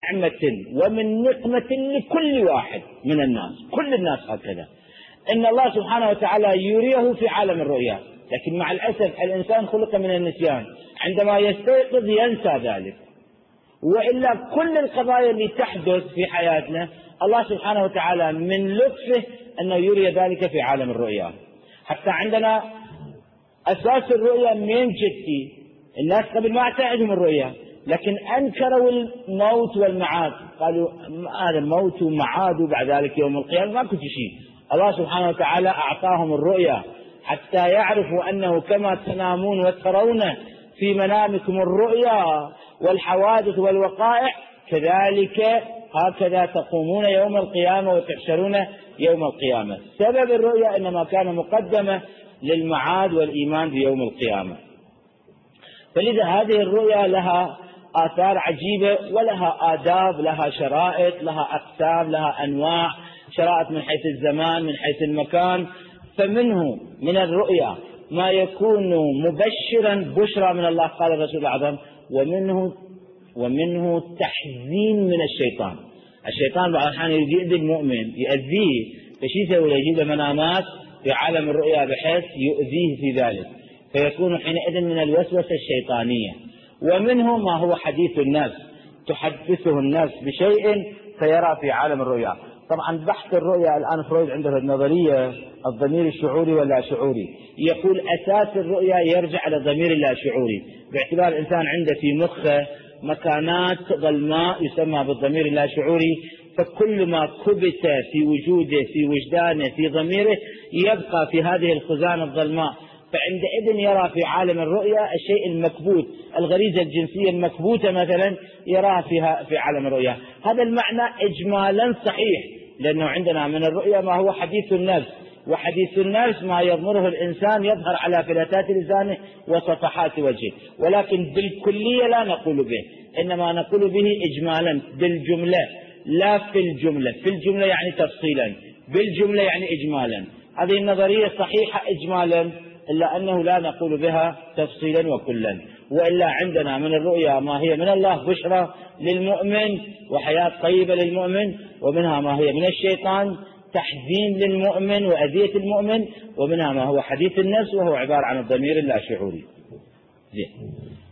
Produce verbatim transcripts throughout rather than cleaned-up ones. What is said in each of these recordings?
نعمة ومن نقمة لكل واحد من الناس، كل الناس هكذا، إن الله سبحانه وتعالى يريه في عالم الرؤيا. لكن مع الأسف الإنسان خلق من النسيان، عندما يستيقظ ينسى ذلك. وإلا كل القضايا اللي تحدث في حياتنا الله سبحانه وتعالى من لطفه أنه يري ذلك في عالم الرؤيا. حتى عندنا أساس الرؤيا من جدي، الناس قبل ما اعتقدهم الرؤيا، لكن أنكروا الموت والمعاد، قالوا هذا الموت ومعاد وبعد ذلك يوم القيامة ما كنت شيء. الله سبحانه وتعالى أعطاهم الرؤيا حتى يعرفوا أنه كما تنامون وترون في منامكم الرؤيا والحوادث والوقائع كذلك هكذا تقومون يوم القيامة وتحشرون يوم القيامة. سبب الرؤيا إنما كان مقدمة للمعاد والإيمان بيوم القيامة. فلذا هذه الرؤيا لها آثار عجيبة ولها آداب، لها شرائط، لها أقسام، لها أنواع، شرائط من حيث الزمان من حيث المكان. فمنه من الرؤيا ما يكون مبشرا بشرى من الله قال الرسول الأعظم، ومنه ومنه تحزين من الشيطان. الشيطان بعض الأحيان يؤذي المؤمن يؤذيه، فشي يسوي يجيب منامات في عالم الرؤيا بحيث يؤذيه في ذلك، فيكون حينئذ من الوسوسة الشيطانية. ومنه ما هو حديث النفس، تحدثه النفس بشيء فيرى في عالم الرؤيا. طبعا بحث الرؤيا الآن فرويد عنده النظرية الضمير الشعوري واللا شعوري، يقول أساس الرؤيا يرجع إلى الضمير اللا شعوري، باعتبار الإنسان عنده في مخه مكانات ظلماء يسمى بالضمير اللا شعوري، فكل ما كبت في وجوده في وجدانه في ضميره يبقى في هذه الخزانة الظلماء، فعندئذ يرى في عالم الرؤيا الشيء المكبوت، الغريزة الجنسية المكبوتة مثلا يراها فيها في عالم الرؤيا. هذا المعنى إجمالا صحيح، لأنه عندنا من الرؤيا ما هو حديث النفس، وحديث النفس ما يضمره الإنسان يظهر على فلتات لسانه وصفحات وجهه، ولكن بالكلية لا نقول به، إنما نقول به إجمالا بالجملة، لا في الجملة. في الجملة يعني تفصيلا، بالجملة يعني إجمالا. هذه النظرية صحيحة إجمالا، إلا أنه لا نقول بها تفصيلا وكلا. وإلا عندنا من الرؤيا ما هي من الله بشرى للمؤمن وحياة طيبة للمؤمن، ومنها ما هي من الشيطان تحزين للمؤمن وأذية المؤمن، ومنها ما هو حديث النفس وهو عبارة عن الضمير اللا شعوري. زين،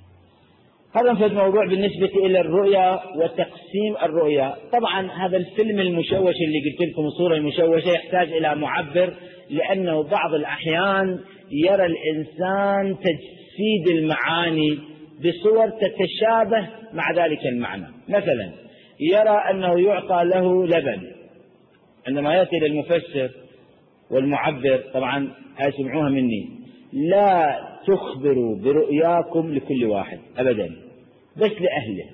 هذا في الموضوع بالنسبة إلى الرؤيا وتقسيم الرؤيا. طبعا هذا الفيلم المشوش اللي قلت لكم الصورة المشوشة يحتاج إلى معبر، لأنه بعض الأحيان يرى الإنسان تجسيد المعاني بصور تتشابه مع ذلك المعنى. مثلا يرى أنه يعطى له لبن، عندما يأتي للمفسر والمعبر، طبعا أسمعوها مني، لا تخبروا برؤياكم لكل واحد أبدا، بس لأهله،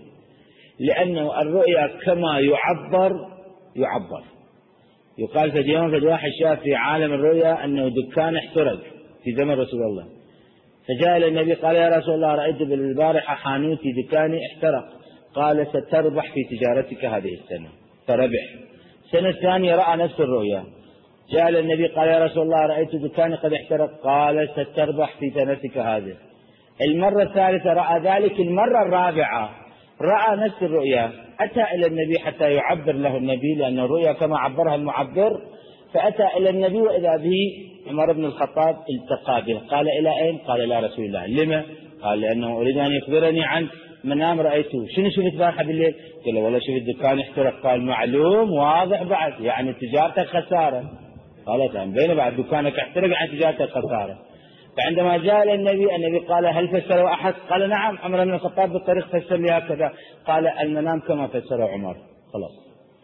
لأنه الرؤيا كما يعبر يعبر. يقال في يوم في واحد شاف في عالم الرؤيا أنه دكان احترق في زمن رسول الله، فجاء إلى النبي قال يا رسول الله رأيت بالبارحة حانوتي دكاني احترق، قال ستربح في تجارتك هذه السنة، فربح. السنة الثانية رأى نفس الرؤيا، جاء إلى النبي قال يا رسول الله رأيت دكاني قد احترق، قال ستربح في سنتك هذه. المرة الثالثة رأى ذلك، المرة الرابعة رأى نفس الرؤيا، أتى إلى النبي حتى يعبر له النبي، لأن الرؤيا كما عبرها المعبر، فأتى إلى النبي وإذا به عمر بن الخطاب التقى به، قال إلى أين؟ قال إلى رسول الله. لما؟ قال لأنه أريد أن يخبرني عن منام رأيته. شنو شفت بارحة بالليل؟ قال والله شفت دكان احترق. قال معلوم واضح بعد، يعني تجارتك خسارة. قال تمام، بين بعد دكانك احترق يعني تجارتك خسارة. فعندما جاء إلى النبي النبي قال هل فسره أحد؟ قال نعم، عمر بن الخطاب بالطريق فسر لي هكذا. قال المنام كما فسره عمر. خلاص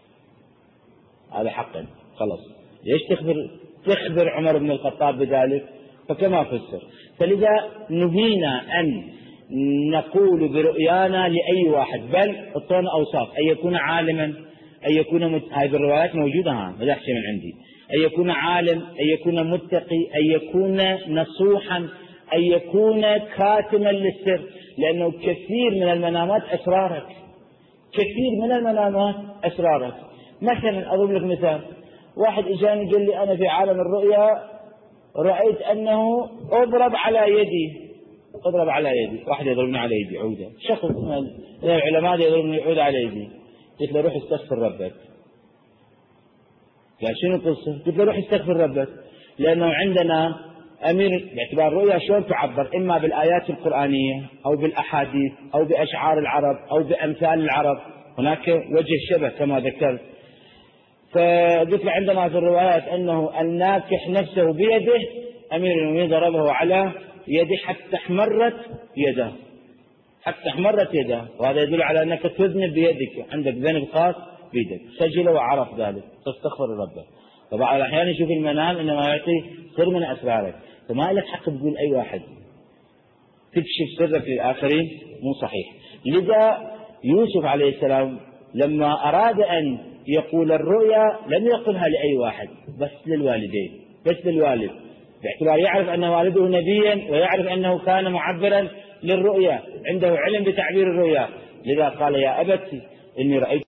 هذا حقا، خلاص ليش تخبر تخبر عمر بن الخطاب بذلك؟ فكما فسر. فلذا نهينا أن نقول برؤيانا لأي واحد، بل اعطونا أوصاف، أن يكون عالما، أن يكون مت... هذه الروايات موجودة، ها ما دحش من عندي، أن يكون عالم، أن يكون متقي، أن يكون نصوحا، أن يكون كاتما للسر، لأنه كثير من المنامات أسرارك، كثير من المنامات أسرارك. مثلا أضرب لك مثال، واحد إجاني قال لي أنا في عالم الرؤيا رأيت أنه أضرب على يدي، أضرب على يدي، واحد يضربني على يدي عودة، شخص من العلماء يضربني عودة على يدي، قلت له روح استغفر ربك. قال شنو القصة؟ قلت له روح استغفر ربك، لأنه عندنا أمير باعتبار الرؤيا شلون تعبر، إما بالآيات القرآنية أو بالأحاديث أو بأشعار العرب أو بأمثال العرب، هناك وجه شبه كما ذكرت. فقلت له عندنا في الروايات أنه الناكح نفسه بيده، أمير المؤمنين ضربه على يده حتى احمرت يده، حتى احمرت يده، وهذا يدل على أنك تذنب بيدك، عندك ذنب خاص بيدك. سجل وعرف ذلك، تستغفر ربك. فبعض الأحيان يشوف المنام إنما يعطي سر من أسرارك، فما لك حق تقول أي واحد تكشف سرك للآخرين، مو صحيح. لذا يوسف عليه السلام لما أراد أن يقول الرؤيا لم يقلها لأي واحد، بس للوالدين، بس للوالد، باعتبار يعرف أن والده نبيا ويعرف أنه كان معبرا للرؤيا، عنده علم بتعبير الرؤيا. لذا قال يا أبت إني رأيت